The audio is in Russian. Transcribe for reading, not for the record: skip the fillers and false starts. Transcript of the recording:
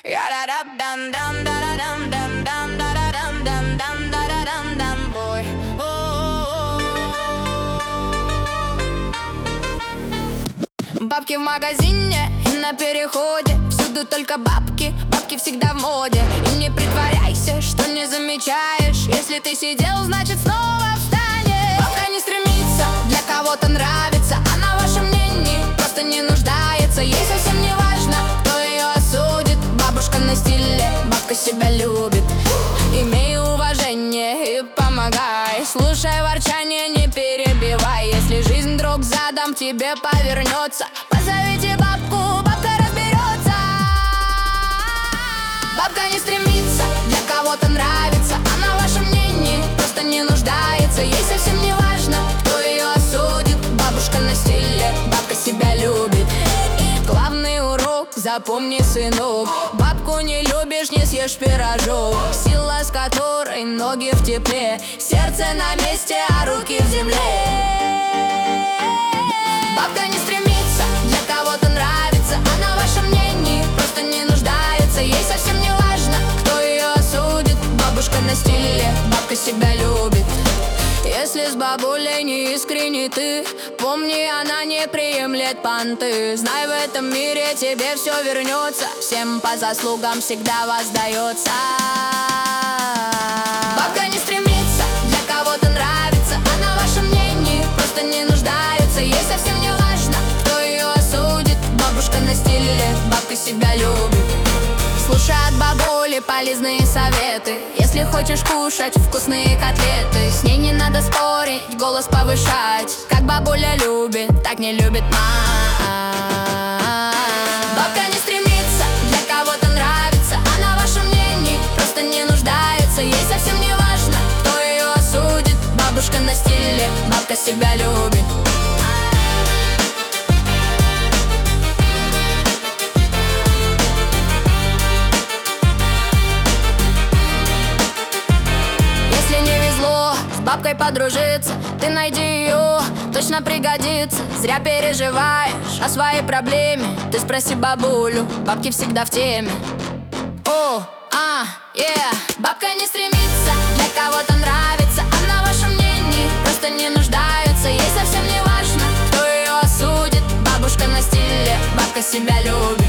Boy. Бабки в магазине и на переходе, всюду только бабки, бабки всегда в моде. И не притворяйся, что не замечаешь. Если ты сидел, значит снова встанешь. Бабка не стремится, для кого-то нравится. Она в вашем мнении просто не нуждается. Ей совсем не важно, кто ее осудит. Бабушка на стиле, бабка себя любит. Имей уважение и помогай. Слушай ворчание, не перебивай. Если жизнь вдруг задом тебе повернется, позовите бабку, бабка разберется. Бабка не стремится, для кого-то нравится. Она в вашем мнении просто не нуждается. Ей совсем не важно, кто ее осудит. Бабушка на стиле, бабка себя любит. Главный урок, запомни, сынок: бабку не любишь, не съешь пирожок. Сила, с которой ноги в тепле, сердце на месте, а руки в земле. Бабка не стремится, для кого-то нравится. Она в вашем мнении просто не нуждается. Ей совсем не важно, кто ее осудит. Бабушка на стиле, бабка себя любит. Если с бабулей не искренний ты, помни, она не приемлет понты. Знай, в этом мире тебе все вернется. Всем по заслугам всегда воздается. Бабка не стремится, для кого-то нравится. Она в вашем мнении просто не нуждается. Ей совсем не важно, кто ее осудит. Бабушка на стиле, бабка себя любит. Слушай от бабули полезные советы. Если хочешь кушать вкусные котлеты, с ней не надо спорить, голос повышать. Как бабуля любит, так не любит мать. Бабка не стремится, для кого-то нравится. Она в вашем мнении просто не нуждается. Ей совсем не важно, кто ее осудит. Бабушка на стиле, бабка себя любит. Бабкой подружиться, ты найди ее, точно пригодится. Зря переживаешь о своей проблеме, ты спроси бабулю, бабки всегда в теме. Бабка не стремится, для кого-то нравится. Она в вашем мнении просто не нуждается. Ей совсем не важно, кто ее осудит. Бабушка на стиле, бабка себя любит.